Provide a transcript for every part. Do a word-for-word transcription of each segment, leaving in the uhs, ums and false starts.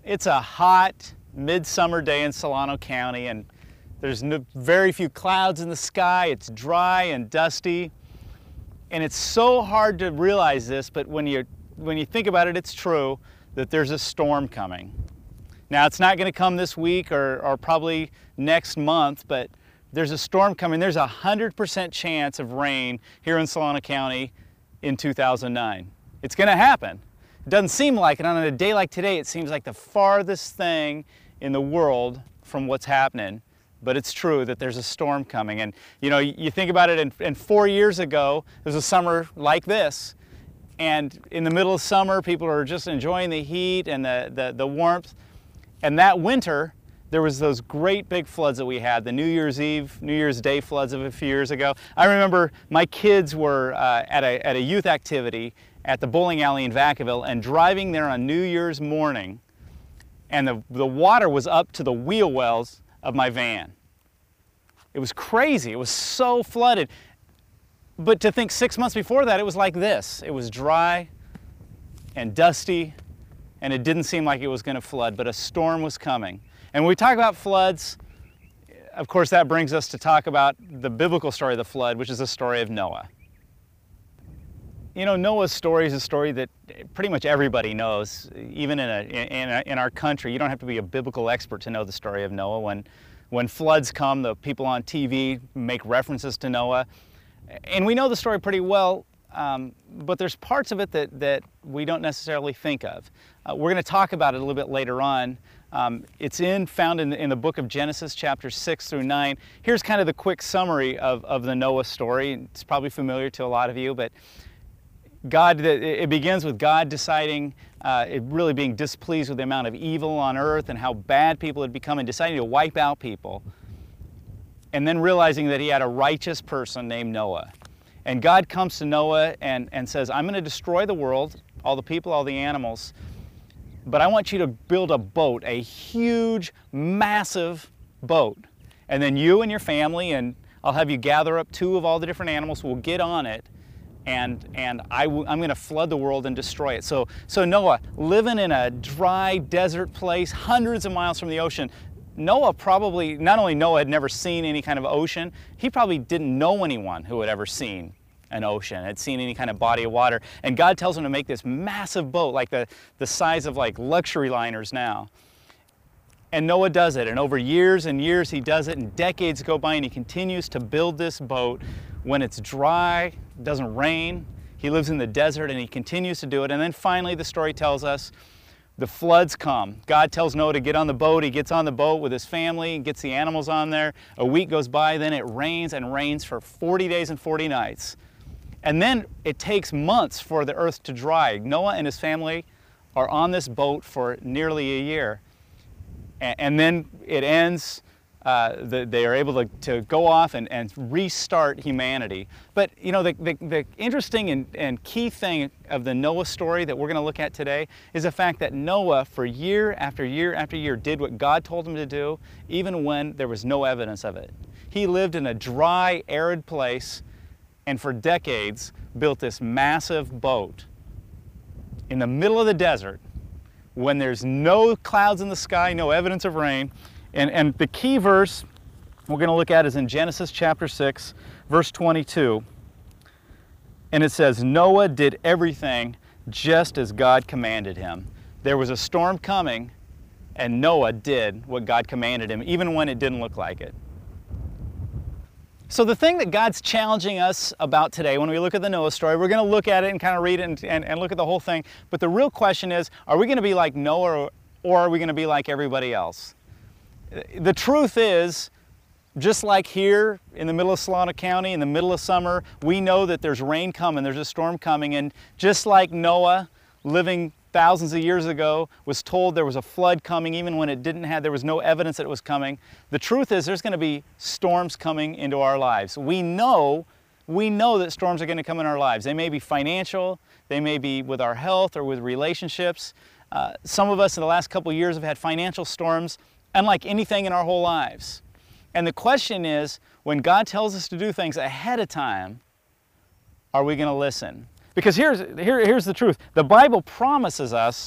It's a hot midsummer day in Solano County, and there's no, very few clouds in the sky. It's dry and dusty, and it's so hard to realize this, but when you when you think about it, it's true that there's a storm coming. Now, it's not going to come this week or, or probably next month, but there's a storm coming. There's a one hundred percent chance of rain here in Solano County in two thousand nine. It's going to happen. It doesn't seem like it. On a day like today, it seems like the farthest thing in the world from what's happening. But it's true that there's a storm coming. And you know, you think about it, and, and four years ago, there was a summer like this. And in the middle of summer, people are just enjoying the heat and the, the, the warmth. And that winter, there was those great big floods that we had, the New Year's Eve, New Year's Day floods of a few years ago. I remember my kids were uh, at, a, at a youth activity at the bowling alley in Vacaville, and driving there on New Year's morning, and the, the water was up to the wheel wells of my van. It was crazy. It was so flooded. But to think six months before that, it was like this. It was dry and dusty, and it didn't seem like it was going to flood, but a storm was coming. And when we talk about floods, of course, that brings us to talk about the biblical story of the flood, which is the story of Noah. You know, Noah's story is a story that pretty much everybody knows, even in, a, in, a, in our country. You don't have to be a biblical expert to know the story of Noah. When, when floods come, the people on T V make references to Noah. And we know the story pretty well, um, but there's parts of it that, that we don't necessarily think of. Uh, we're going to talk about it a little bit later on. Um, it's in, found in, in the book of Genesis, chapters six through nine. Here's kind of the quick summary of, of the Noah story. It's probably familiar to a lot of you, but God, it begins with God deciding, uh, it really being displeased with the amount of evil on earth and how bad people had become, and deciding to wipe out people. And then realizing that he had a righteous person named Noah. And God comes to Noah and, and says, I'm going to destroy the world, all the people, all the animals, but I want you to build a boat, a huge, massive boat. And then you and your family, and I'll have you gather up two of all the different animals, will get on it, and, and I w I'm going to flood the world and destroy it. So, so Noah, living in a dry desert place, hundreds of miles from the ocean, Noah probably, not only Noah had never seen any kind of ocean, he probably didn't know anyone who had ever seen an ocean, had seen any kind of body of water. And God tells him to make this massive boat, like the, the size of like luxury liners now. And Noah does it, and over years and years he does it, and decades go by, and he continues to build this boat. When it's dry, it doesn't rain, he lives in the desert, and he continues to do it. And then finally the story tells us the floods come. God tells Noah to get on the boat. He gets on the boat with his family, gets the animals on there. A week goes by, then it rains and rains for forty days and forty nights. And then it takes months for the earth to dry. Noah and his family are on this boat for nearly a year. And then it ends, uh, the, they are able to, to go off and, and restart humanity. But you know, the, the, the interesting and, and key thing of the Noah story that we're going to look at today is the fact that Noah, for year after year after year, did what God told him to do, even when there was no evidence of it. He lived in a dry, arid place, and for decades built this massive boat in the middle of the desert, when there's no clouds in the sky, no evidence of rain. And, and the key verse we're going to look at is in Genesis chapter six, verse twenty-two. And it says, Noah did everything just as God commanded him. There was a storm coming, and Noah did what God commanded him, even when it didn't look like it. So the thing that God's challenging us about today, when we look at the Noah story, we're going to look at it and kind of read it and, and, and look at the whole thing. But the real question is, are we going to be like Noah, or, or are we going to be like everybody else? The truth is, just like here in the middle of Solano County, in the middle of summer, we know that there's rain coming, there's a storm coming. And just like Noah, living thousands of years ago, was told there was a flood coming, even when it didn't have, there was no evidence that it was coming. The truth is, there's going to be storms coming into our lives. We know, we know that storms are going to come in our lives. They may be financial, they may be with our health or with relationships. Uh, some of us in the last couple of years have had financial storms unlike anything in our whole lives. And the question is, when God tells us to do things ahead of time, are we going to listen? Because here's, here, here's the truth. The Bible promises us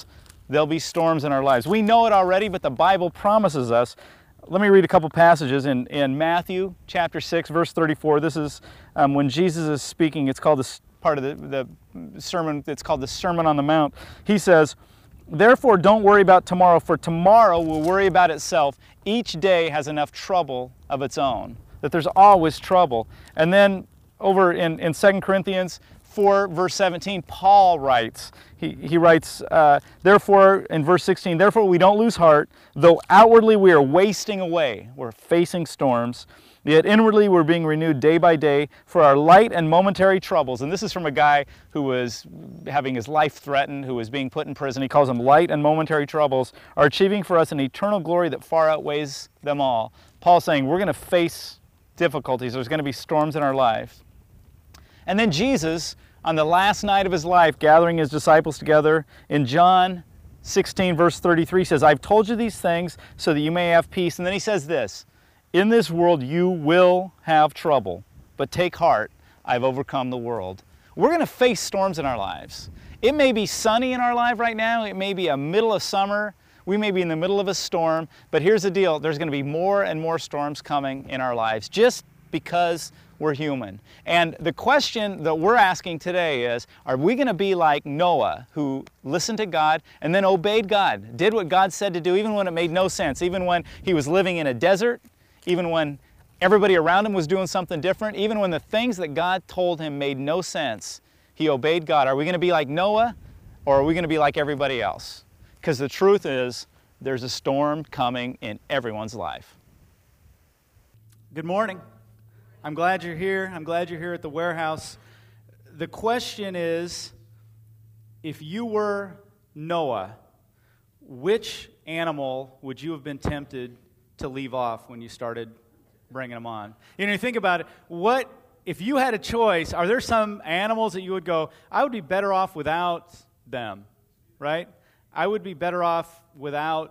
there'll be storms in our lives. We know it already, but the Bible promises us. Let me read a couple passages in, in Matthew chapter six, verse thirty-four. This is um, when Jesus is speaking. It's called this part of the, the sermon. It's called the Sermon on the Mount. He says, "Therefore don't worry about tomorrow, for tomorrow will worry about itself. Each day has enough trouble of its own." That there's always trouble. And then over in, in Second Corinthians four, verse seventeen, Paul writes, he, he writes, uh, therefore, in verse sixteen, "Therefore we don't lose heart, though outwardly we are wasting away," we're facing storms, "yet inwardly we're being renewed day by day, for our light and momentary troubles." And this is from a guy who was having his life threatened, who was being put in prison. He calls them light and momentary troubles, "are achieving for us an eternal glory that far outweighs them all." Paul's saying we're going to face difficulties. There's going to be storms in our lives. And then Jesus, on the last night of his life, gathering his disciples together, in John sixteen, verse thirty-three, says, "I've told you these things so that you may have peace." And then he says this, "In this world you will have trouble, but take heart, I've overcome the world." We're going to face storms in our lives. It may be sunny in our life right now. It may be a middle of summer. We may be in the middle of a storm. But here's the deal. There's going to be more and more storms coming in our lives just because we're human. And the question that we're asking today is, are we going to be like Noah, who listened to God and then obeyed God, did what God said to do, even when it made no sense, even when he was living in a desert, even when everybody around him was doing something different, even when the things that God told him made no sense, he obeyed God. Are we going to be like Noah, or are we going to be like everybody else? Because the truth is, there's a storm coming in everyone's life. Good morning. I'm glad you're here. I'm glad you're here at the warehouse. The question is, if you were Noah, which animal would you have been tempted to leave off when you started bringing them on? You know, you think about it, what, if you had a choice, are there some animals that you would go, I would be better off without them, right? I would be better off without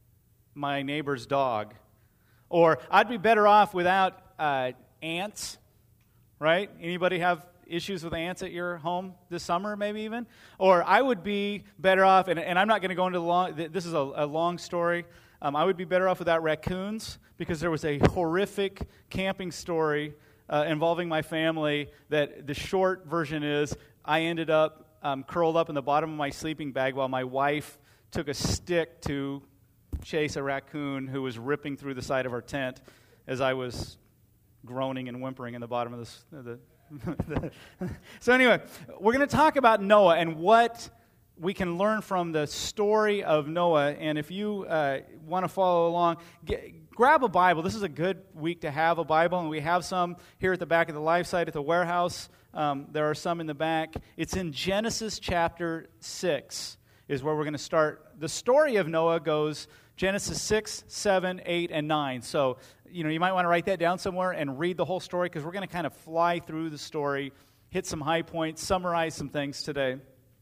my neighbor's dog. Or I'd be better off without uh, ants, right? Anybody have issues with ants at your home this summer, maybe even? Or I would be better off, and, and I'm not going to go into the long, this is a, a long story. Um, I would be better off without raccoons, because there was a horrific camping story uh, involving my family that the short version is I ended up um, curled up in the bottom of my sleeping bag while my wife took a stick to chase a raccoon who was ripping through the side of our tent as I was groaning and whimpering in the bottom of this, the, the So anyway, we're going to talk about Noah and what we can learn from the story of Noah. And if you uh, want to follow along, get, grab a Bible. This is a good week to have a Bible, and we have some here at the back of the life site at the warehouse. Um, there are some in the back. It's in Genesis chapter six is where we're going to start. The story of Noah goes Genesis six, seven, eight, and nine. So, you know, you might want to write that down somewhere and read the whole story, because we're going to kind of fly through the story, hit some high points, summarize some things today.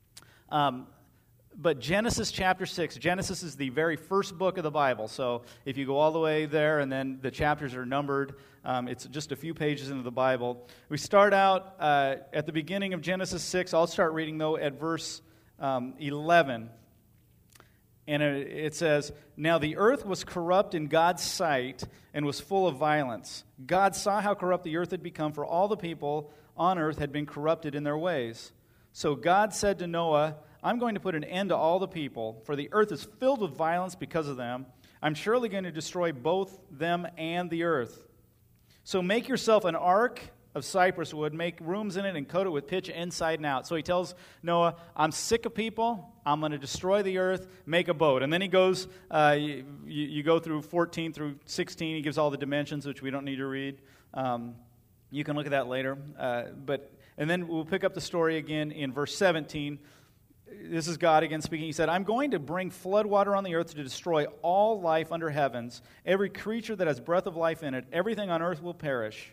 Um, but Genesis chapter six, Genesis is the very first book of the Bible. So if you go all the way there and then the chapters are numbered, um, it's just a few pages into the Bible. We start out uh, at the beginning of Genesis six. I'll start reading, though, at verse um, eleven. And it says, "Now the earth was corrupt in God's sight and was full of violence. God saw how corrupt the earth had become, for all the people on earth had been corrupted in their ways. So God said to Noah, I'm going to put an end to all the people, for the earth is filled with violence because of them. I'm surely going to destroy both them and the earth. So make yourself an ark of cypress wood, make rooms in it, and coat it with pitch inside and out." So he tells Noah, I'm sick of people. I'm going to destroy the earth. Make a boat. And then he goes, uh, you, you go through fourteen through sixteen. He gives all the dimensions, which we don't need to read. Um, you can look at that later. Uh, but and then we'll pick up the story again in verse seventeen. This is God again speaking. He said, I'm going to bring floodwater on the earth to destroy all life under heavens. Every creature that has breath of life in it, everything on earth will perish.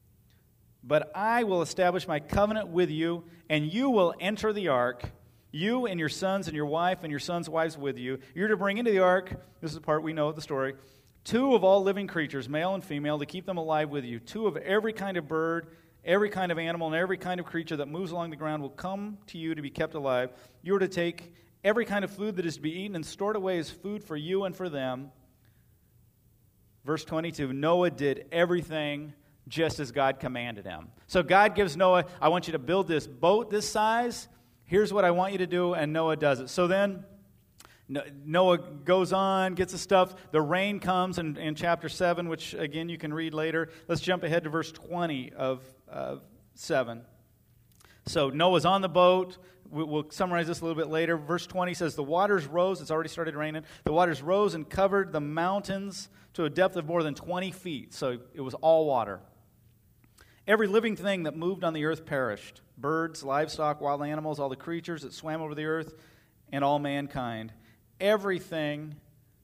But I will establish my covenant with you, and you will enter the ark, you and your sons and your wife and your sons' wives with you. You're to bring into the ark, this is the part we know of the story, two of all living creatures, male and female, to keep them alive with you. Two of every kind of bird, every kind of animal, and every kind of creature that moves along the ground will come to you to be kept alive. You are to take every kind of food that is to be eaten and stored away as food for you and for them. Verse twenty-two, Noah did everything just as God commanded him. So God gives Noah, I want you to build this boat this size. Here's what I want you to do, and Noah does it. So then Noah goes on, gets the stuff. The rain comes in, in chapter seven, which, again, you can read later. Let's jump ahead to verse twenty of uh, seven. So Noah's on the boat. We'll summarize this a little bit later. Verse twenty says, the waters rose. It's already started raining. The waters rose and covered the mountains to a depth of more than twenty feet. So it was all water. Every living thing that moved on the earth perished. Birds, livestock, wild animals, all the creatures that swam over the earth, and all mankind. Everything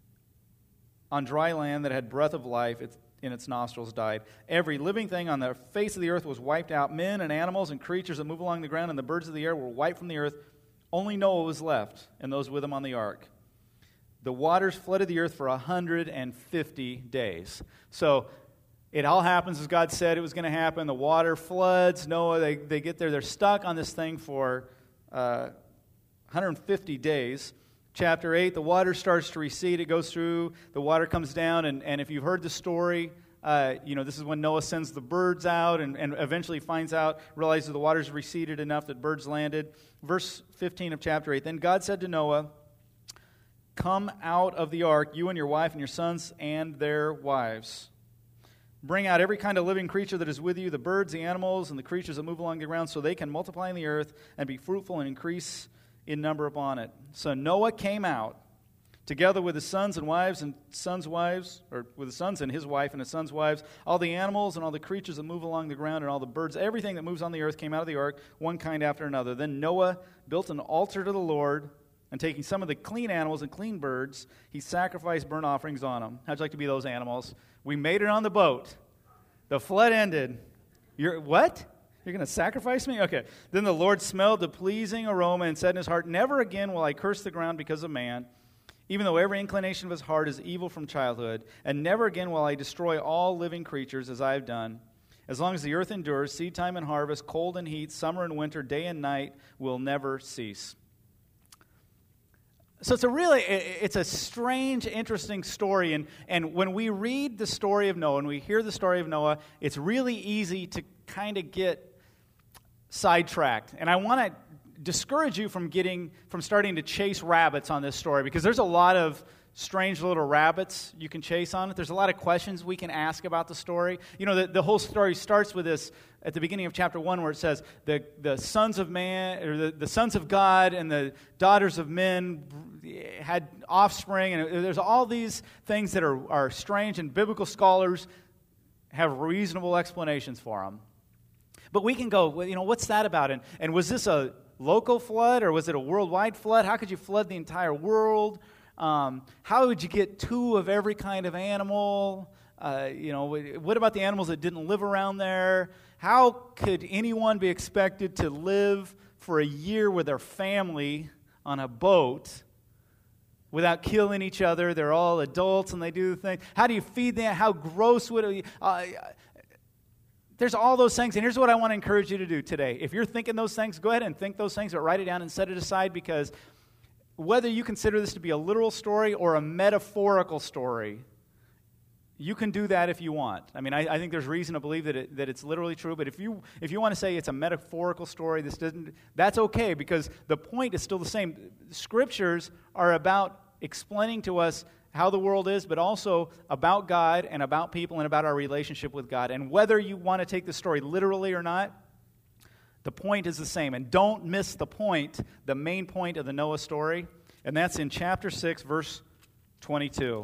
on dry land that had breath of life in its nostrils died. Every living thing on the face of the earth was wiped out. Men and animals and creatures that move along the ground and the birds of the air were wiped from the earth. Only Noah was left, and those with him on the ark. The waters flooded the earth for one hundred fifty days. So it all happens as God said it was going to happen. The water floods. Noah, they, they get there. They're stuck on this thing for uh, one hundred fifty days. Chapter eight, the water starts to recede. It goes through. The water comes down. And, and if you've heard the story, uh, you know, this is when Noah sends the birds out and, and eventually finds out, realizes the water's receded enough that birds landed. Verse fifteen of chapter eight, then God said to Noah, come out of the ark, you and your wife and your sons and their wives. Bring out every kind of living creature that is with you, the birds, the animals, and the creatures that move along the ground, so they can multiply in the earth and be fruitful and increase in number upon it. So Noah came out, together with his sons and wives and sons' wives, or with his sons and his wife and his sons' wives, all the animals and all the creatures that move along the ground and all the birds, everything that moves on the earth came out of the ark, one kind after another. Then Noah built an altar to the Lord, and taking some of the clean animals and clean birds, he sacrificed burnt offerings on them. How'd you like to be those animals? We made it on the boat. The flood ended. You're what? You're going to sacrifice me? Okay. Then the Lord smelled the pleasing aroma and said in his heart, never again will I curse the ground because of man, even though every inclination of his heart is evil from childhood, and never again will I destroy all living creatures as I have done. As long as the earth endures, seed time and harvest, cold and heat, summer and winter, day and night will never cease. So it's a really, it's a strange, interesting story. And, and when we read the story of Noah and we hear the story of Noah, it's really easy to kind of get sidetracked. And I want to discourage you from getting, from starting to chase rabbits on this story, because there's a lot of strange little rabbits you can chase on it. There's a lot of questions we can ask about the story. You know, the, the whole story starts with this at the beginning of chapter one, where it says the, the sons of man, or the, the sons of God and the daughters of men had offspring, and there's all these things that are, are strange, and biblical scholars have reasonable explanations for them. But we can go, well, you know, what's that about? And, and was this a local flood, or was it a worldwide flood? How could you flood the entire world? Um, how would you get two of every kind of animal? Uh, you know, what about the animals that didn't live around there? How could anyone be expected to live for a year with their family on a boat without killing each other? They're all adults and they do the thing. How do you feed them? How gross would it be? Uh, there's all those things, and here's what I want to encourage you to do today. If you're thinking those things, go ahead and think those things, but write it down and set it aside, because whether you consider this to be a literal story or a metaphorical story, you can do that if you want. I mean, I, I think there's reason to believe that it, that it's literally true, but if you if you want to say it's a metaphorical story, this doesn't, that's okay, because the point is still the same. Scriptures are about explaining to us how the world is, but also about God and about people and about our relationship with God. And whether you want to take the story literally or not, the point is the same. And don't miss the point, the main point of the Noah story, and that's in chapter six, verse twenty-two.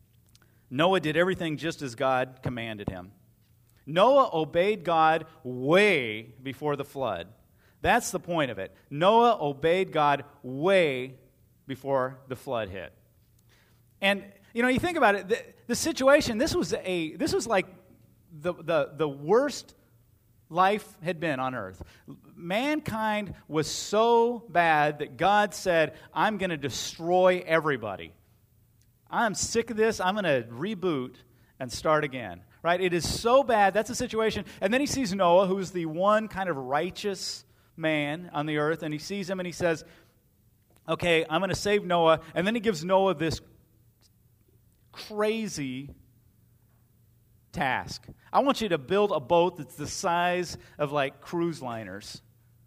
Noah did everything just as God commanded him. Noah obeyed God way before the flood. That's the point of it. Noah obeyed God way before the flood hit. And, you know, you think about it, the, the situation, this was a this was like the, the, the worst life had been on earth. Mankind was so bad that God said, I'm going to destroy everybody. I'm sick of this. I'm going to reboot and start again. Right? It is so bad. That's the situation. And then he sees Noah, who's the one kind of righteous man on the earth, and he sees him and he says, okay, I'm going to save Noah. And then he gives Noah this crazy task. I want you to build a boat that's the size of like cruise liners.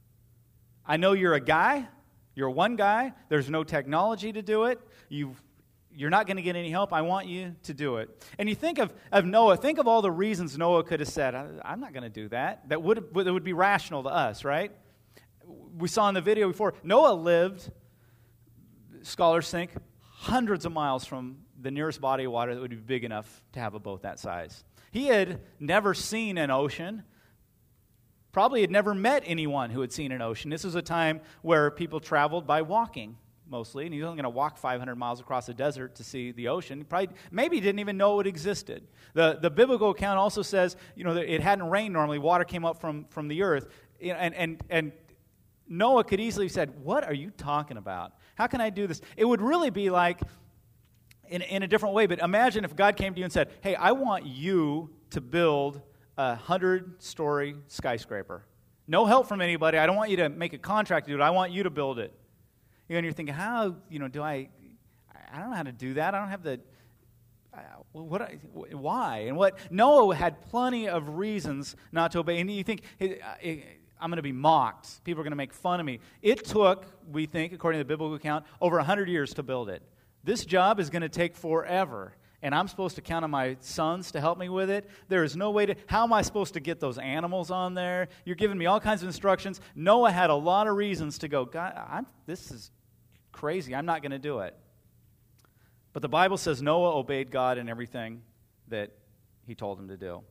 I know you're a guy. You're one guy. There's no technology to do it. You've, you're not going to get any help. I want you to do it. And you think of, of Noah. Think of all the reasons Noah could have said, I, I'm not going to do that. That would, that would be rational to us, right? We saw in the video before, Noah lived, scholars think, hundreds of miles from the nearest body of water that would be big enough to have a boat that size. He had never seen an ocean. Probably had never met anyone who had seen an ocean. This was a time where people traveled by walking, mostly, and he was only going to walk five hundred miles across the desert to see the ocean. He probably, maybe he didn't even know it existed. The, the biblical account also says, you know, that it hadn't rained normally. Water came up from, from the earth. And, and, and Noah could easily have said, what are you talking about? How can I do this? It would really be like, in, in a different way, but imagine if God came to you and said, hey, I want you to build a hundred-story skyscraper. No help from anybody. I don't want you to make a contract to do it. I want you to build it. And you're thinking, how, you know, do I, I don't know how to do that. I don't have the, uh, what, I, why? And what, Noah had plenty of reasons not to obey. And you think, hey, I'm going to be mocked. People are going to make fun of me. It took, we think, according to the biblical account, over one hundred years to build it. This job is going to take forever. And I'm supposed to count on my sons to help me with it. There is no way to, how am I supposed to get those animals on there? You're giving me all kinds of instructions. Noah had a lot of reasons to go, God, I'm, this is crazy. I'm not going to do it. But the Bible says Noah obeyed God in everything that he told him to do.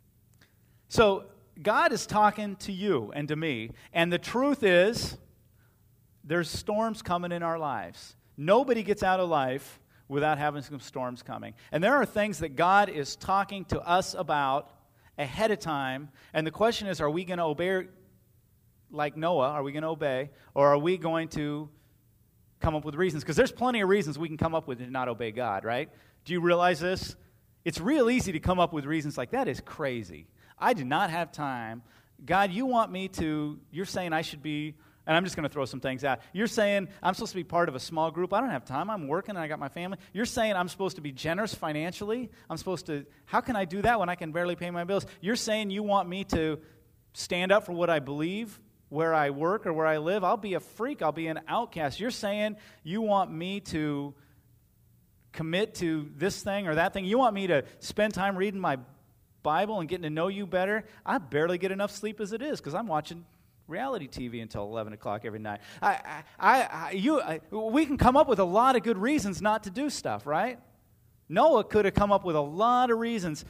So God is talking to you and to me. And the truth is, there's storms coming in our lives. Nobody gets out of life without having some storms coming. And there are things that God is talking to us about ahead of time. And the question is, are we going to obey like Noah? Are we going to obey? Or are we going to come up with reasons? Because there's plenty of reasons we can come up with to not obey God, right? Do you realize this? It's real easy to come up with reasons like, that is crazy. I do not have time. God, you want me to, you're saying I should be, and I'm just going to throw some things out. You're saying I'm supposed to be part of a small group. I don't have time. I'm working and I got my family. You're saying I'm supposed to be generous financially. I'm supposed to, how can I do that when I can barely pay my bills? You're saying you want me to stand up for what I believe, where I work or where I live. I'll be a freak. I'll be an outcast. You're saying you want me to commit to this thing or that thing. You want me to spend time reading my Bible and getting to know you better. I barely get enough sleep as it is because I'm watching reality T V until eleven o'clock every night. I, I, I, you, I, we can come up with a lot of good reasons not to do stuff, right? Noah could have come up with a lot of reasons,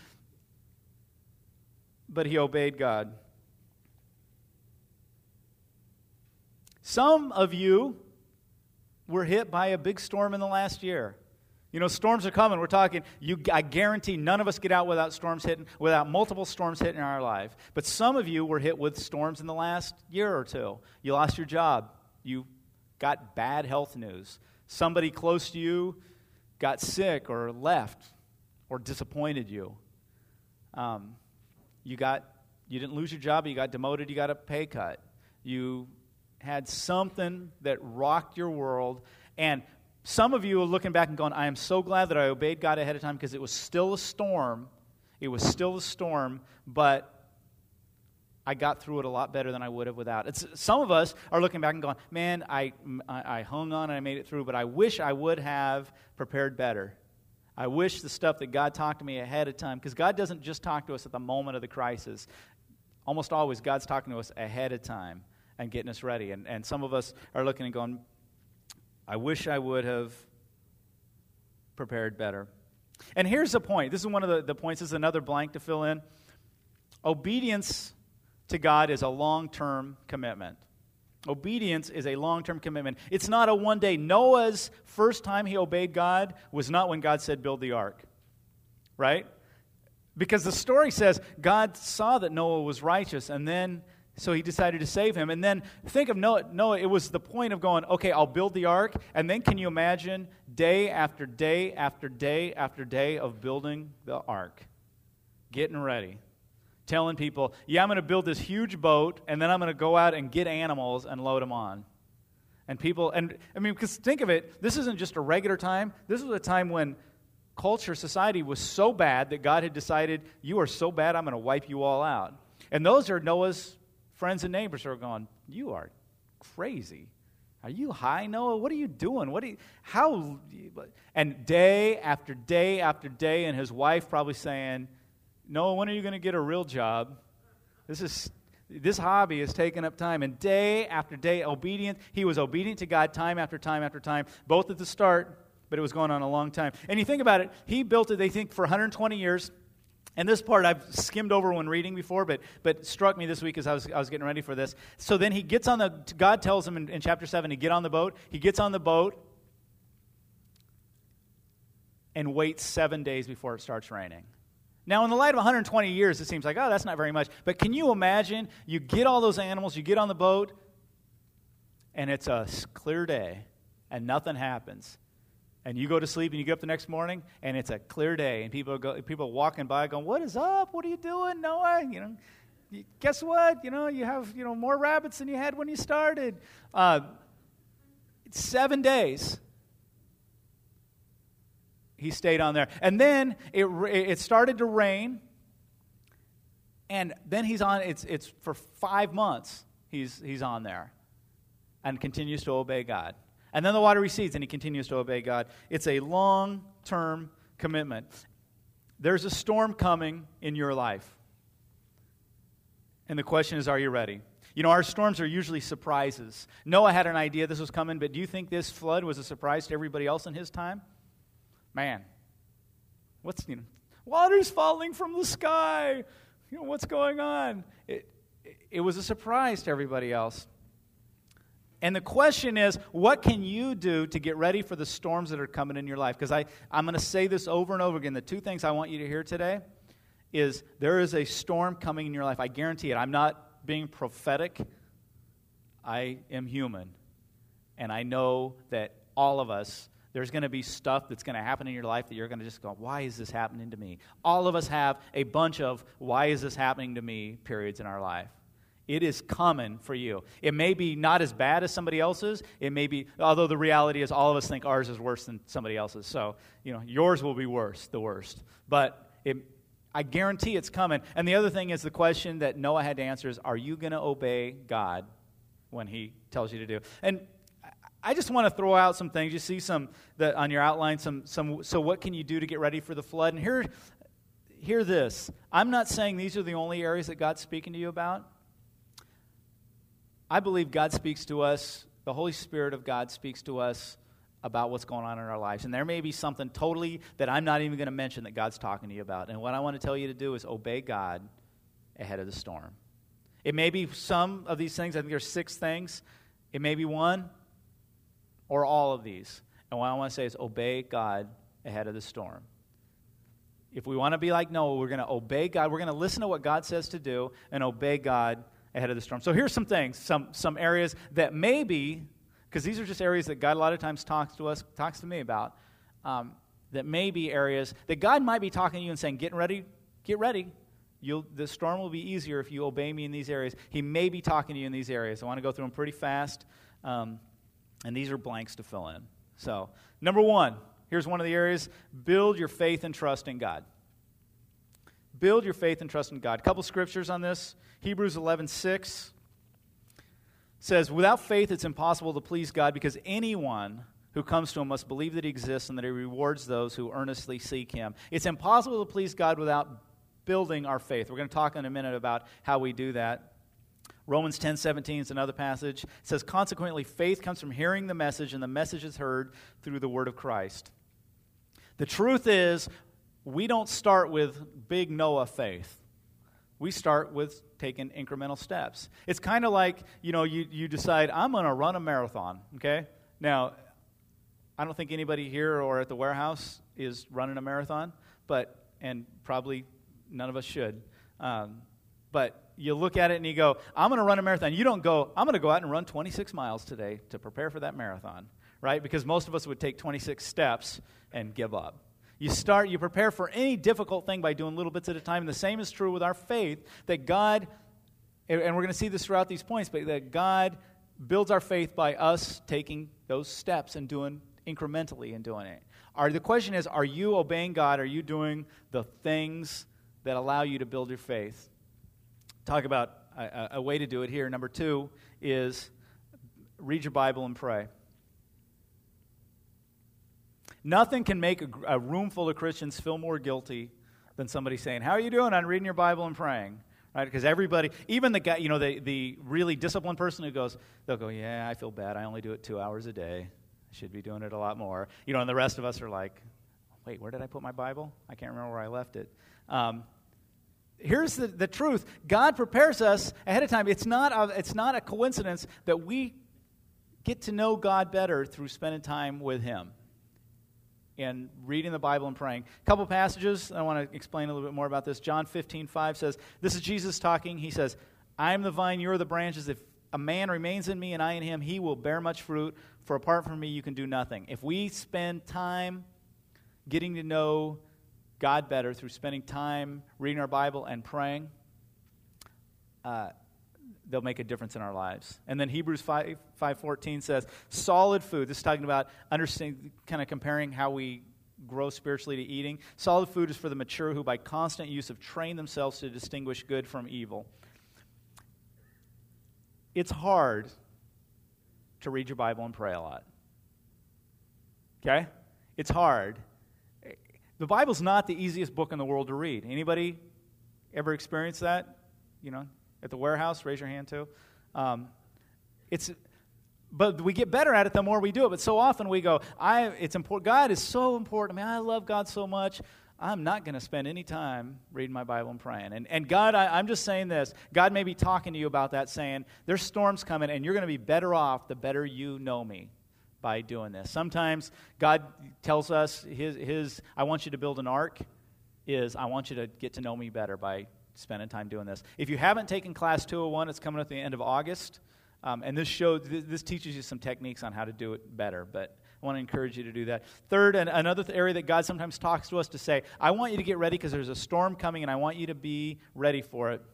but he obeyed God. Some of you were hit by a big storm in the last year. You know, storms are coming. We're talking, you, I guarantee none of us get out without storms hitting, without multiple storms hitting our life. But some of you were hit with storms in the last year or two. You lost your job. You got bad health news. Somebody close to you got sick or left or disappointed you. Um, you got, you didn't lose your job, but you got demoted, you got a pay cut. You had something that rocked your world, and some of you are looking back and going, I am so glad that I obeyed God ahead of time because it was still a storm. It was still a storm, but I got through it a lot better than I would have without. It's, some of us are looking back and going, man, I, I, I hung on and I made it through, but I wish I would have prepared better. I wish the stuff that God talked to me ahead of time, because God doesn't just talk to us at the moment of the crisis. Almost always, God's talking to us ahead of time and getting us ready. And, and some of us are looking and going, I wish I would have prepared better. And here's the point. This is one of the, the points. This is another blank to fill in. Obedience to God is a long-term commitment. Obedience is a long-term commitment. It's not a one-day. Noah's first time he obeyed God was not when God said, build the ark. Right? Because the story says God saw that Noah was righteous, and then so he decided to save him. And then think of Noah. Noah, it was the point of going, okay, I'll build the ark. And then can you imagine day after day after day after day of building the ark? Getting ready. Telling people, yeah, I'm going to build this huge boat, and then I'm going to go out and get animals and load them on. And people, and I mean, because think of it, this isn't just a regular time. This was a time when culture, society was so bad that God had decided, you are so bad, I'm going to wipe you all out. And those are Noah's friends and neighbors who are going, you are crazy. Are you high, Noah? What are you doing? What do you, how? And day after day after day, and his wife probably saying, Noah, when are you going to get a real job? This is this hobby is taking up time. And day after day, obedient. He was obedient to God time after time after time, both at the start, but it was going on a long time. And you think about it, he built it, they think, for one hundred twenty years. And this part I've skimmed over when reading before, but but struck me this week as I was I was getting ready for this. So then he gets on the, God tells him in, in chapter seven to get on the boat. He gets on the boat and waits seven days before it starts raining. Now, in the light of one hundred twenty years, it seems like, oh, that's not very much. But can you imagine, you get all those animals, you get on the boat, and it's a clear day, and nothing happens. And you go to sleep, and you get up the next morning, and it's a clear day, and people go, people are walking by going, what is up? What are you doing, Noah? You know, guess what? You know, you have, you know, more rabbits than you had when you started. Uh, it's seven days. He stayed on there. And then it it started to rain. And then he's on, it's it's for five months he's he's on there and continues to obey God. And then the water recedes and he continues to obey God. It's a long-term commitment. There's a storm coming in your life. And the question is, are you ready? You know, our storms are usually surprises. Noah had an idea this was coming, but do you think this flood was a surprise to everybody else in his time? Man, what's, you know, water's falling from the sky. You know, what's going on? It, it was a surprise to everybody else. And the question is, what can you do to get ready for the storms that are coming in your life? Because I, I'm going to say this over and over again. The two things I want you to hear today is there is a storm coming in your life. I guarantee it. I'm not being prophetic. I am human. And I know that all of us, there's going to be stuff that's going to happen in your life that you're going to just go, why is this happening to me? All of us have a bunch of why is this happening to me periods in our life. It is common for you. It may be not as bad as somebody else's. It may be, although the reality is all of us think ours is worse than somebody else's. So, you know, yours will be worse, the worst. But it, I guarantee it's coming. And the other thing is the question that Noah had to answer is, are you going to obey God when he tells you to do? And I just want to throw out some things. You see some that on your outline. Some some. So what can you do to get ready for the flood? And here, hear this. I'm not saying these are the only areas that God's speaking to you about. I believe God speaks to us. The Holy Spirit of God speaks to us about what's going on in our lives. And there may be something totally that I'm not even going to mention that God's talking to you about. And what I want to tell you to do is obey God ahead of the storm. It may be some of these things. I think there's six things. It may be one. Or all of these. And what I want to say is obey God ahead of the storm. If we want to be like Noah, we're going to obey God. We're going to listen to what God says to do and obey God ahead of the storm. So here's some things, some some areas that maybe, because these are just areas that God a lot of times talks to us, talks to me about, um, that may be areas that God might be talking to you and saying, get ready, get ready. You'll, the storm will be easier if you obey me in these areas. He may be talking to you in these areas. I want to go through them pretty fast. Um And these are blanks to fill in. So, number one, here's one of the areas. Build your faith and trust in God. Build your faith and trust in God. A couple scriptures on this. Hebrews eleven six says, without faith it's impossible to please God because anyone who comes to him must believe that he exists and that he rewards those who earnestly seek him. It's impossible to please God without building our faith. We're going to talk in a minute about how we do that. Romans ten seventeen is another passage. It says, consequently, faith comes from hearing the message, and the message is heard through the word of Christ. The truth is, we don't start with big Noah faith. We start with taking incremental steps. It's kind of like, you know, you, you decide, I'm going to run a marathon, okay? Now, I don't think anybody here or at the warehouse is running a marathon, but, and probably none of us should, um, but you look at it and you go, I'm going to run a marathon. You don't go, I'm going to go out and run twenty-six miles today to prepare for that marathon, right? Because most of us would take twenty-six steps and give up. You start, you prepare for any difficult thing by doing little bits at a time. And the same is true with our faith, that God, and we're going to see this throughout these points, but that God builds our faith by us taking those steps and doing incrementally and doing it. Are, the question is, are you obeying God? Are you doing the things that allow you to build your faith? Talk about a, a way to do it here. Number two is read your Bible and pray. Nothing can make a, a room full of Christians feel more guilty than somebody saying, "How are you doing on reading your Bible and praying?" Right? Because everybody, even the guy, you know, the, the really disciplined person who goes, they'll go, "Yeah, I feel bad. I only do it two hours a day. I should be doing it a lot more." You know, and the rest of us are like, "Wait, where did I put my Bible? I can't remember where I left it." Um, here's the, the truth. God prepares us ahead of time. It's not a, it's not a coincidence that we get to know God better through spending time with Him and reading the Bible and praying. A couple passages, I want to explain a little bit more about this. John fifteen five says, this is Jesus talking. He says, "I am the vine, you are the branches. If a man remains in me and I in him, he will bear much fruit. For apart from me, you can do nothing." If we spend time getting to know God better through spending time reading our Bible and praying, uh, they'll make a difference in our lives. And then Hebrews five fourteen says, solid food. This is talking about understanding, kind of comparing how we grow spiritually to eating. Solid food is for the mature who by constant use have trained themselves to distinguish good from evil. It's hard to read your Bible and pray a lot. Okay? It's hard. The Bible's not the easiest book in the world to read. Anybody ever experienced that? You know, at the warehouse? Raise your hand too. Um, it's, but we get better at it the more we do it. But so often we go, I. It's important. God is so important. I mean, I love God so much. I'm not going to spend any time reading my Bible and praying. And, and God, I, I'm just saying this. God may be talking to you about that, saying, there's storms coming, and you're going to be better off the better you know me by doing this. Sometimes God tells us, his, his I want you to build an ark, is I want you to get to know me better by spending time doing this. If you haven't taken Class two oh one, it's coming at the end of August. Um, and this show, th- this teaches you some techniques on how to do it better. But I want to encourage you to do that. Third, and another th- area that God sometimes talks to us to say, I want you to get ready because there's a storm coming and I want you to be ready for it,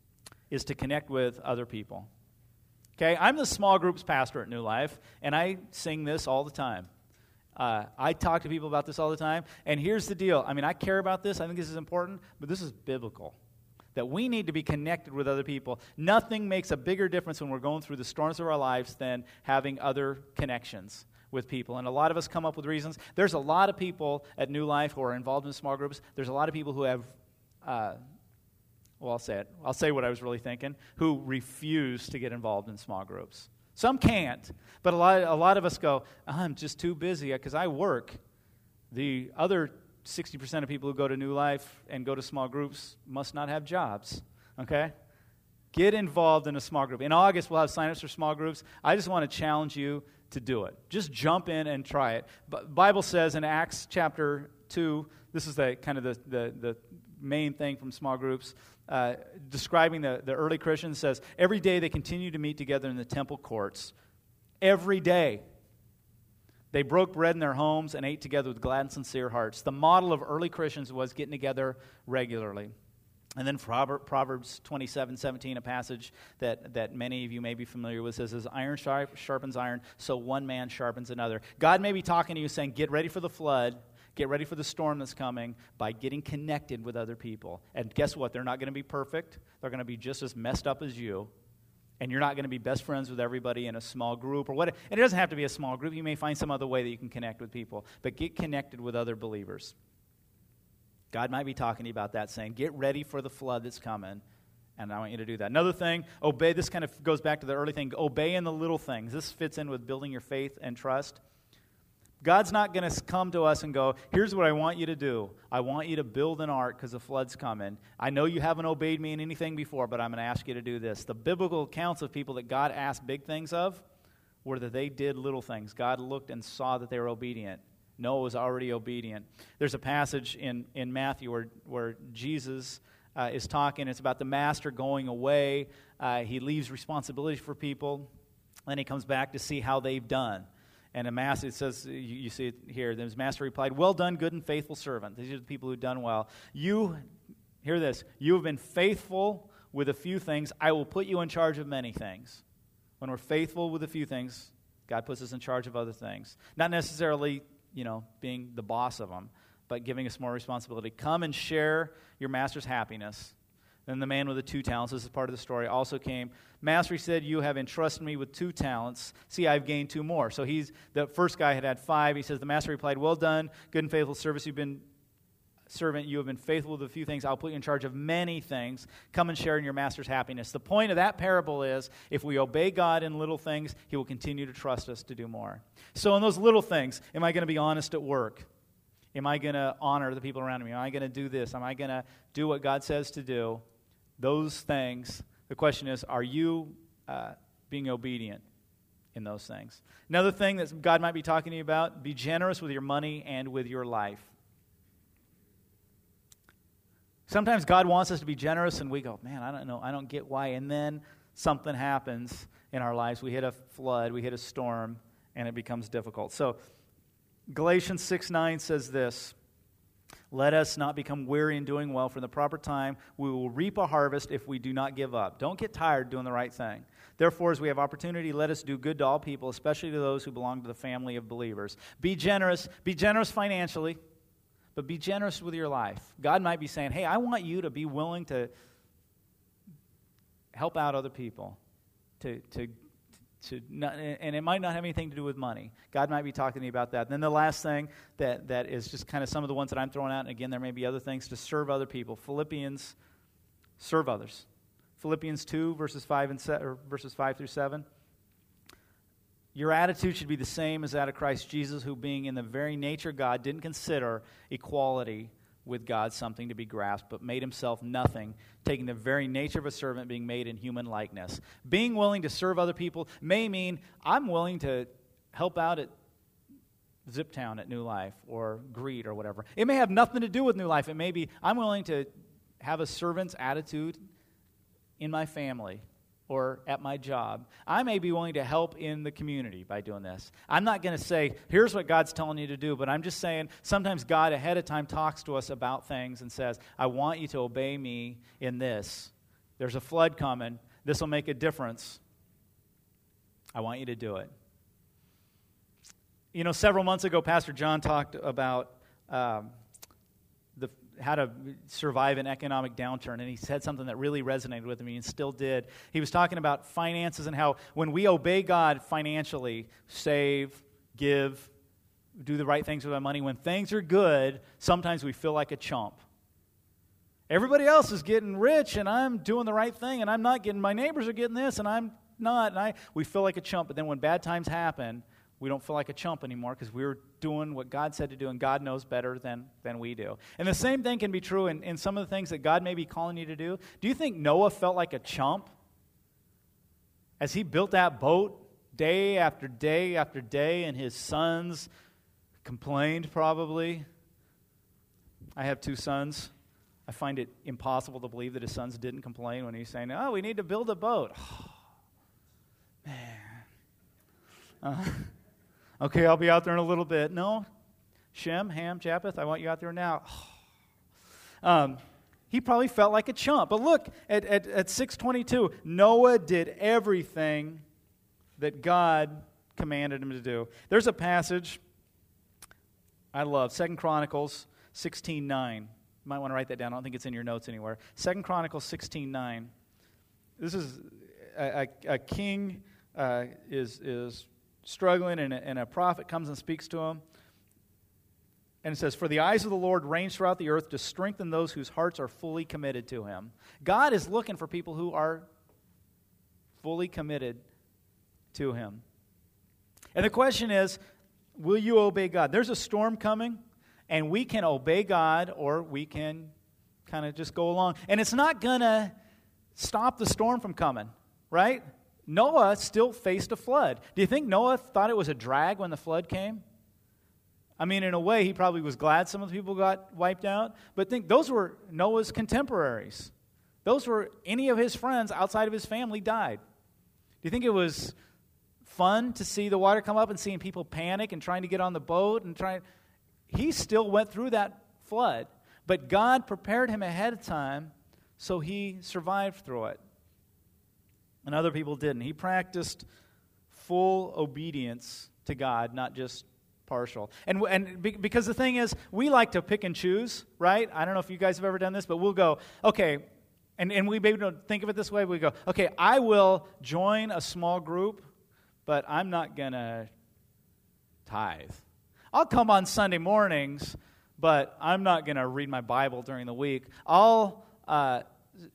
is to connect with other people. Okay, I'm the small groups pastor at New Life, and I sing this all the time. Uh, I talk to people about this all the time, and here's the deal. I mean, I care about this. I think this is important, but this is biblical. That we need to be connected with other people. Nothing makes a bigger difference when we're going through the storms of our lives than having other connections with people. And a lot of us come up with reasons. There's a lot of people at New Life who are involved in small groups. There's a lot of people who have, uh, well, I'll say it. I'll say what I was really thinking, who refuse to get involved in small groups. Some can't, but a lot, a lot of us go, I'm just too busy because I work. The other sixty percent of people who go to New Life and go to small groups must not have jobs, okay? Get involved in a small group. In August, we'll have sign-ups for small groups. I just want to challenge you to do it. Just jump in and try it. The Bible says in Acts chapter two, this is the kind of the, the, the main thing from small groups, uh, describing the, the early Christians, says, every day they continued to meet together in the temple courts. Every day. They broke bread in their homes and ate together with glad and sincere hearts. The model of early Christians was getting together regularly. And then Proverbs twenty-seven seventeen, a passage that, that many of you may be familiar with, says, as iron sharpens iron, so one man sharpens another. God may be talking to you saying, get ready for the flood, get ready for the storm that's coming by getting connected with other people. And guess what? They're not going to be perfect. They're going to be just as messed up as you. And you're not going to be best friends with everybody in a small group or what. And it doesn't have to be a small group. You may find some other way that you can connect with people. But get connected with other believers. God might be talking to you about that, saying, get ready for the flood that's coming. And I want you to do that. Another thing, obey. This kind of goes back to the early thing. Obey in the little things. This fits in with building your faith and trust. God's not going to come to us and go, here's what I want you to do. I want you to build an ark because the flood's coming. I know you haven't obeyed me in anything before, but I'm going to ask you to do this. The biblical accounts of people that God asked big things of were that they did little things. God looked and saw that they were obedient. Noah was already obedient. There's a passage in, in Matthew where, where Jesus uh, is talking. It's about the master going away. Uh, he leaves responsibility for people. Then he comes back to see how they've done. And a master, it says, you, you see it here, his master replied, well done, good and faithful servant. These are the people who've done well. You, hear this, you have been faithful with a few things. I will put you in charge of many things. When we're faithful with a few things, God puts us in charge of other things. Not necessarily, you know, being the boss of them, but giving us more responsibility. Come and share your master's happiness. Then the man with the two talents, this is part of the story, also came. Master, he said, you have entrusted me with two talents. See, I've gained two more. So he's the first guy had had five. He says, the master replied, well done, good and faithful service. You've been servant. You have been faithful with a few things. I'll put you in charge of many things. Come and share in your master's happiness. The point of that parable is, if we obey God in little things, he will continue to trust us to do more. So in those little things, am I going to be honest at work? Am I going to honor the people around me? Am I going to do this? Am I going to do what God says to do? Those things, the question is, are you uh, being obedient in those things? Another thing that God might be talking to you about, be generous with your money and with your life. Sometimes God wants us to be generous, and we go, man, I don't know, I don't get why. And then something happens in our lives. We hit a flood, we hit a storm, and it becomes difficult. So Galatians six nine says this, let us not become weary in doing well, for in the proper time we will reap a harvest if we do not give up. Don't get tired doing the right thing. Therefore, as we have opportunity, let us do good to all people, especially to those who belong to the family of believers. Be generous. Be generous financially, but be generous with your life. God might be saying, hey, I want you to be willing to help out other people, to to To not, and it might not have anything to do with money. God might be talking to you about that. And then the last thing that, that is just kind of some of the ones that I'm throwing out, and again, there may be other things, to serve other people. Philippians, serve others. Philippians two, verses five and se- or verses five through seven. Your attitude should be the same as that of Christ Jesus, who being in the very nature God, didn't consider equality with God something to be grasped, but made himself nothing, taking the very nature of a servant, being made in human likeness. Being willing to serve other people may mean I'm willing to help out at Zip Town at New Life or Greet or whatever. It may have nothing to do with New Life. It may be I'm willing to have a servant's attitude in my family or at my job. I may be willing to help in the community by doing this. I'm not going to say, here's what God's telling you to do, but I'm just saying sometimes God ahead of time talks to us about things and says, I want you to obey me in this. There's a flood coming. This will make a difference. I want you to do it. You know, several months ago, Pastor John talked about um, the how to survive an economic downturn, and he said something that really resonated with me and still did. He was talking about finances and how when we obey God financially, save, give, do the right things with our money, when things are good, sometimes we feel like a chump. Everybody else is getting rich, and I'm doing the right thing, and I'm not getting, my neighbors are getting this, and I'm not. And I, we feel like a chump, but then when bad times happen, we don't feel like a chump anymore because we're doing what God said to do, and God knows better than, than we do. And the same thing can be true in, in some of the things that God may be calling you to do. Do you think Noah felt like a chump as he built that boat day after day after day, and his sons complained probably? I have two sons. I find it impossible to believe that his sons didn't complain when he's saying, oh, we need to build a boat. Oh, man. Uh, okay, I'll be out there in a little bit. No, Shem, Ham, Japheth, I want you out there now. um, he probably felt like a chump. But look, at, at, at six twenty-two, Noah did everything that God commanded him to do. There's a passage I love, Second Chronicles sixteen nine. You might want to write that down. I don't think it's in your notes anywhere. Second Chronicles sixteen nine. This is a, a, a king uh, is is... struggling, and a, and a prophet comes and speaks to him. And it says, for the eyes of the Lord range throughout the earth to strengthen those whose hearts are fully committed to him. God is looking for people who are fully committed to him. And the question is, will you obey God? There's a storm coming, and we can obey God, or we can kind of just go along. And it's not going to stop the storm from coming, right? Noah still faced a flood. Do you think Noah thought it was a drag when the flood came? I mean, in a way, he probably was glad some of the people got wiped out. But think, those were Noah's contemporaries. Those were any of his friends outside of his family died. Do you think it was fun to see the water come up and seeing people panic and trying to get on the boat and trying? He still went through that flood. But God prepared him ahead of time, so he survived through it. and other people didn't. He practiced full obedience to God, not just partial. And and because the thing is, we like to pick and choose, right? I don't know if you guys have ever done this, but we'll go, okay, and, and we maybe don't think of it this way. We go, okay, I will join a small group, but I'm not going to tithe. I'll come on Sunday mornings, but I'm not going to read my Bible during the week. I'll uh,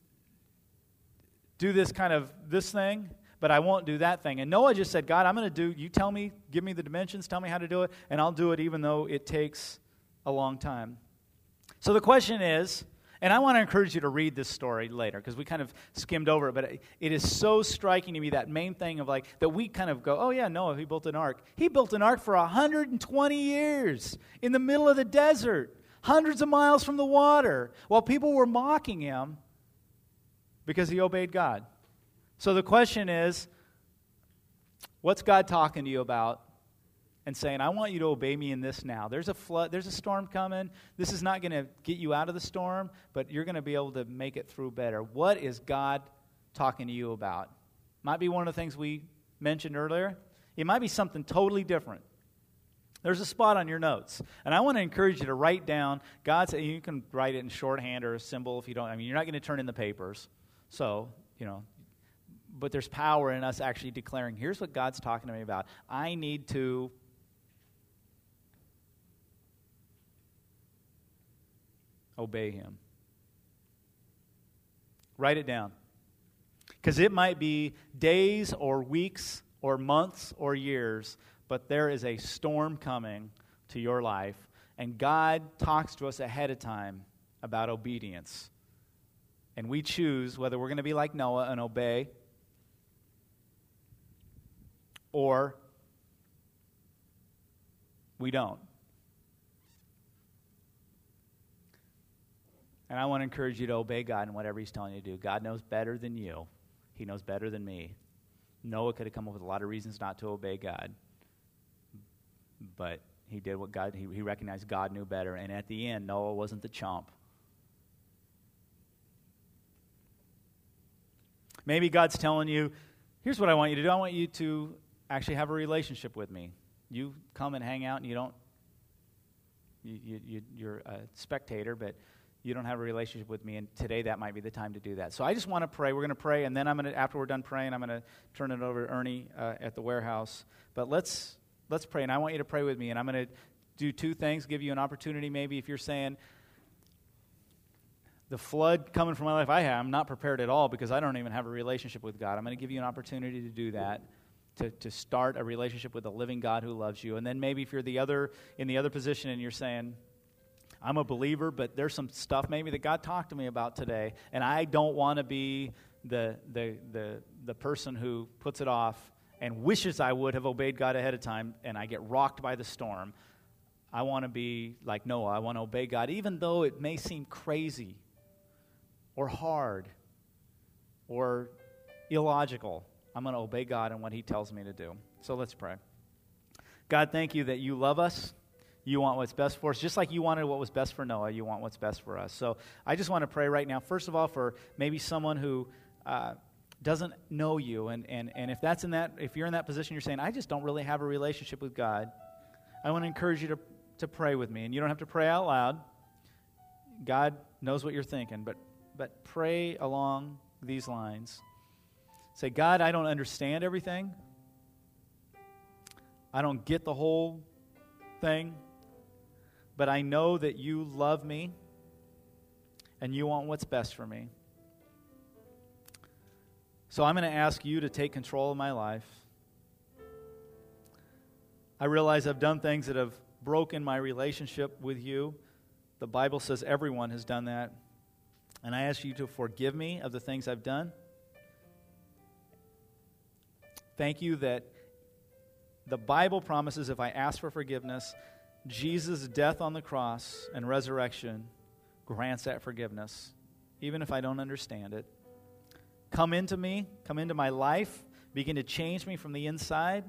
do this kind of this thing, but I won't do that thing. And Noah just said, God, I'm going to do, you tell me, give me the dimensions, tell me how to do it, and I'll do it even though it takes a long time. So the question is, and I want to encourage you to read this story later because we kind of skimmed over it, but it, it is so striking to me, that main thing of like, that we kind of go, oh yeah, Noah, he built an ark. He built an ark for one hundred twenty years in the middle of the desert, hundreds of miles from the water, while people were mocking him because he obeyed God. So the question is, what's God talking to you about and saying, I want you to obey me in this now? There's a flood, there's a storm coming. This is not going to get you out of the storm, but you're going to be able to make it through better. What is God talking to you about? Might be one of the things we mentioned earlier. It might be something totally different. There's a spot on your notes, and I want to encourage you to write down God's. You can write it in shorthand or a symbol if you don't. I mean, you're not going to turn in the papers, so you know. But there's power in us actually declaring, here's what God's talking to me about. I need to obey him. Write it down. Because it might be days or weeks or months or years, but there is a storm coming to your life, and God talks to us ahead of time about obedience. And we choose whether we're going to be like Noah and obey, or we don't. And I want to encourage you to obey God in whatever he's telling you to do. God knows better than you. He knows better than me. Noah could have come up with a lot of reasons not to obey God. But he did what God, he, he recognized God knew better. And at the end, Noah wasn't the chump. Maybe God's telling you, here's what I want you to do. I want you to actually have a relationship with me. You come and hang out, and you don't, you, you, you, you're a spectator, but you don't have a relationship with me, and today that might be the time to do that. So I just want to pray. We're going to pray, and then I'm going to, after we're done praying, I'm going to turn it over to Ernie uh, at the warehouse. But let's let's pray, and I want you to pray with me, and I'm going to do two things, give you an opportunity maybe if you're saying, the flood coming from my life I have, I'm not prepared at all because I don't even have a relationship with God. I'm going to give you an opportunity to do that. To, to start a relationship with a living God who loves you. And then maybe if you're the other in the other position and you're saying, I'm a believer, but there's some stuff maybe that God talked to me about today, and I don't want to be the the the the person who puts it off and wishes I would have obeyed God ahead of time, and I get rocked by the storm. I want to be like Noah. I want to obey God, even though it may seem crazy or hard or illogical. I'm going to obey God and what he tells me to do. So let's pray. God, thank you that you love us. You want what's best for us. Just like you wanted what was best for Noah, you want what's best for us. So I just want to pray right now, first of all, for maybe someone who uh, doesn't know you. And, and, and if that's in that, if you're in that position, you're saying, I just don't really have a relationship with God. I want to encourage you to, to pray with me. And you don't have to pray out loud. God knows what you're thinking, but but pray along these lines. Say, God, I don't understand everything. I don't get the whole thing, but I know that you love me and you want what's best for me. So I'm going to ask you to take control of my life. I realize I've done things that have broken my relationship with you. The Bible says everyone has done that. And I ask you to forgive me of the things I've done. Thank you that the Bible promises if I ask for forgiveness, Jesus' death on the cross and resurrection grants that forgiveness, even if I don't understand it. Come into me, come into my life, begin to change me from the inside.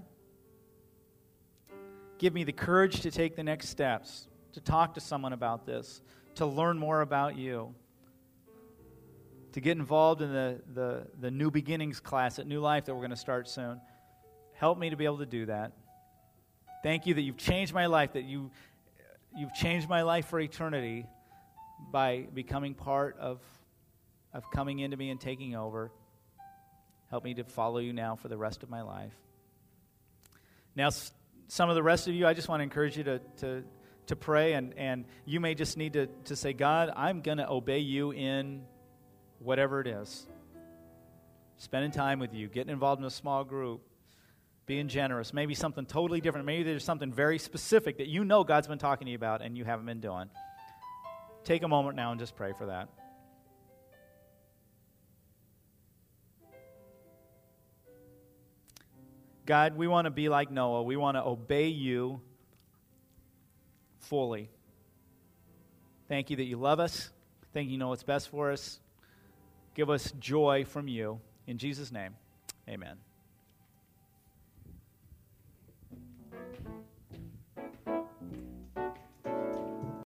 Give me the courage to take the next steps, to talk to someone about this, to learn more about you. to get involved in the, the, the New Beginnings class at New Life that we're going to start soon. Help me to be able to do that. Thank you that you've changed my life, that you, you've changed my life for eternity by becoming part of, of coming into me and taking over. Help me to follow you now for the rest of my life. Now, some of the rest of you, I just want to encourage you to, to, to pray, and, and you may just need to, to say, God, I'm going to obey you in whatever it is. Spending time with you, getting involved in a small group, being generous, maybe something totally different. Maybe there's something very specific that you know God's been talking to you about and you haven't been doing. Take a moment now and just pray for that. God, we want to be like Noah. We want to obey you fully. Thank you that you love us. Thank you you know what's best for us. Give us joy from you. In Jesus' name, amen.